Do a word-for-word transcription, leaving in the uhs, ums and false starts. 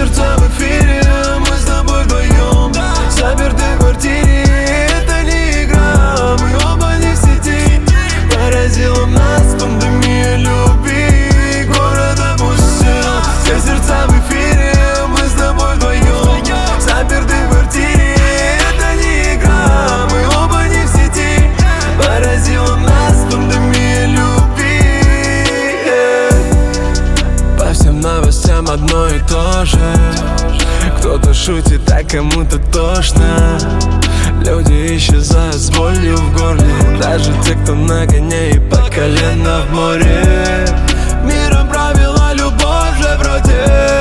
сердца в эфире, мы с тобой вдвоем заперты в квартире. Это не игра, мы оба не в сети. Поразила нас пандемия любви, город опустел. Все сердца в эфире, мы с тобой вдвоем заперты в квартире. Это не игра, мы оба не в сети. Поразила нас пандемия любви. По всем новостям одно и то же. Кто-то шутит, а кому-то тошно. Люди исчезают с болью в горле, даже те, кто на коне и по колено в море. Миром правила любовь же вроде.